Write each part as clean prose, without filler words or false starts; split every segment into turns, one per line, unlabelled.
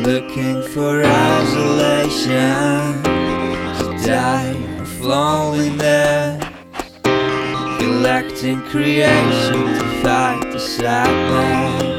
looking for isolation, to die of loneliness, collecting creation to fight the sadness.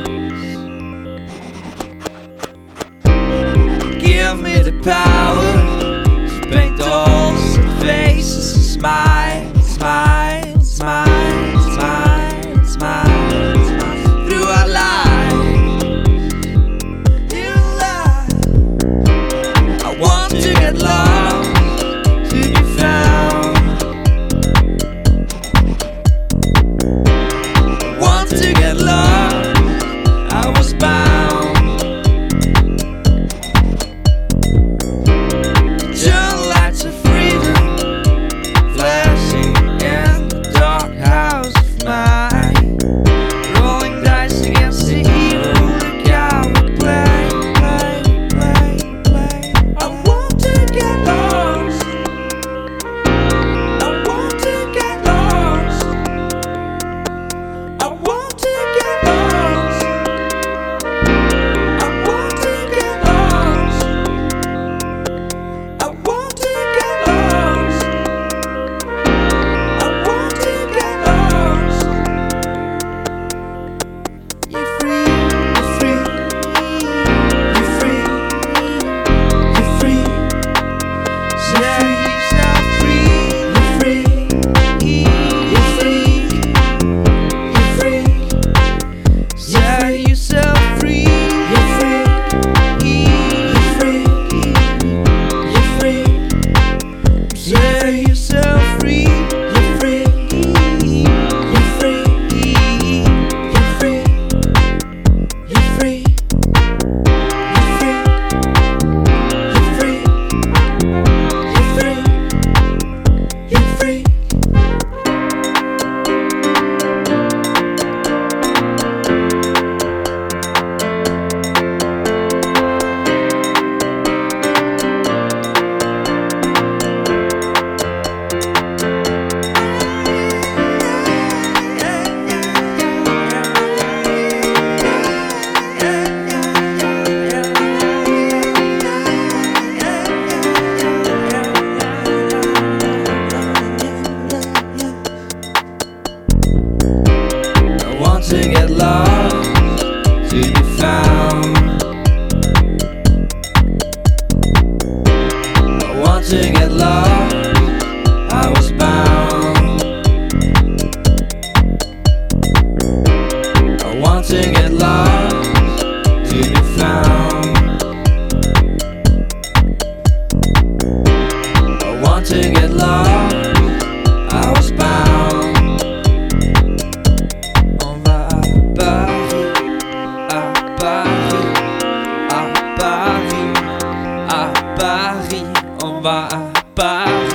Give me the power to paint all sad faces and smile, smile, smile, smile, smile, smile through our lives. You lie. I want to get lost, to be found. I want to get lost. I was bound. Turn lights of freedom, flashing in the dark house of mine, rolling dice against the evil. Look how we play, play, play, play. I want to get lost. I want to get lost. I want to get lost. I want to get lost. I want to get lost. I want to get lost. You're free, you're free, you're free, you're free. Set yourself free, you're free, you're free, you're free. Set yourself free, you're free, you're free, you're free. Set yourself free, you're free, you're free, you're free, you're free, you're free, you're free, you're free, you're free. I want to get lost, to be found. I want to get lost. I was bound. I want to get lost, to be found. I want to get lost. I was bound. On va à Paris, à Paris, à Paris, à Paris. On va à Paris.